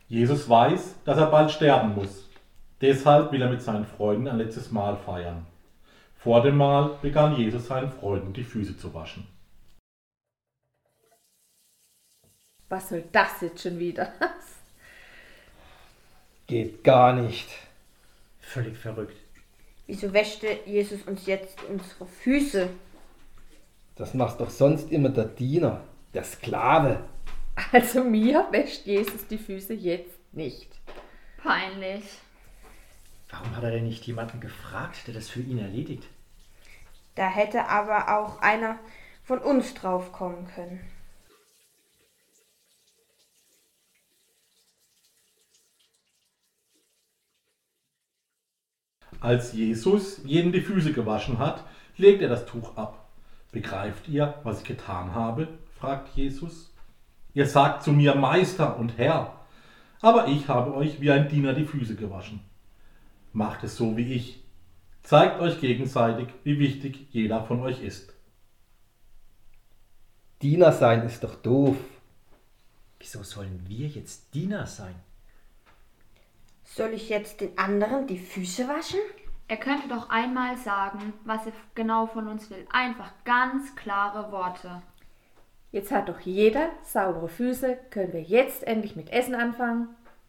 Jesus weiß, dass er bald sterben muss. Deshalb will er mit seinen Freunden ein letztes Mahl feiern. Vor dem Mahl begann Jesus seinen Freunden die Füße zu waschen. Was soll das jetzt schon wieder? Geht gar nicht. Völlig verrückt. Wieso wäschte Jesus uns jetzt unsere Füße? Das macht doch sonst immer der Diener, der Sklave. Also mir wäscht Jesus die Füße jetzt nicht. Peinlich. Warum hat er denn nicht jemanden gefragt, der das für ihn erledigt? Da hätte aber auch einer von uns drauf kommen können. Als Jesus jedem die Füße gewaschen hat, legt er das Tuch ab. Begreift ihr, was ich getan habe? Fragt Jesus. Ihr sagt zu mir Meister und Herr, aber ich habe euch wie ein Diener die Füße gewaschen. Macht es so wie ich. Zeigt euch gegenseitig, wie wichtig jeder von euch ist. Diener sein ist doch doof. Wieso sollen wir jetzt Diener sein? Soll ich jetzt den anderen die Füße waschen? Er könnte doch einmal sagen, was er genau von uns will. Einfach ganz klare Worte. Jetzt hat doch jeder saubere Füße. Können wir jetzt endlich mit Essen anfangen?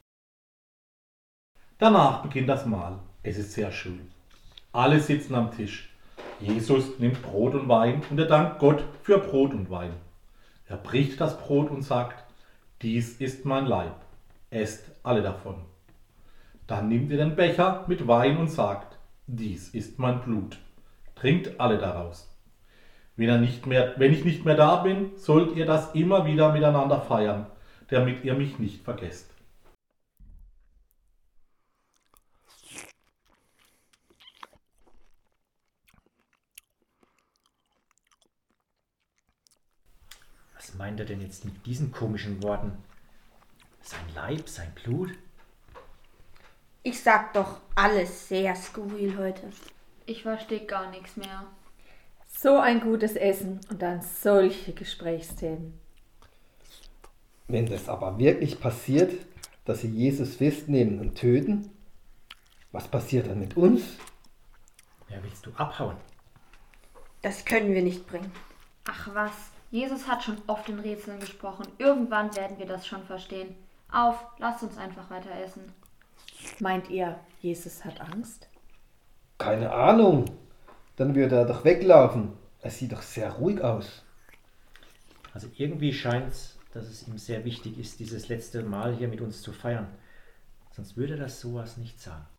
Danach beginnt das Mahl. Es ist sehr schön. Alle sitzen am Tisch. Jesus nimmt Brot und Wein und er dankt Gott für Brot und Wein. Er bricht das Brot und sagt, dies ist mein Leib, esst alle davon. Dann nimmt er den Becher mit Wein und sagt, dies ist mein Blut, trinkt alle daraus. Wenn ich nicht mehr da bin, sollt ihr das immer wieder miteinander feiern, damit ihr mich nicht vergesst. Was meint er denn jetzt mit diesen komischen Worten? Sein Leib, sein Blut? Ich sag doch alles sehr skurril heute. Ich verstehe gar nichts mehr. So ein gutes Essen und dann solche Gesprächsthemen. Wenn das aber wirklich passiert, dass sie Jesus festnehmen und töten, was passiert dann mit uns? Ja, willst du abhauen? Das können wir nicht bringen. Ach was, Jesus hat schon oft in Rätseln gesprochen. Irgendwann werden wir das schon verstehen. Auf, lasst uns einfach weiter essen. Meint ihr, Jesus hat Angst? Keine Ahnung. Dann würde er doch weglaufen. Er sieht doch sehr ruhig aus. Also irgendwie scheint es, dass es ihm sehr wichtig ist, dieses letzte Mal hier mit uns zu feiern. Sonst würde er das sowas nicht sagen.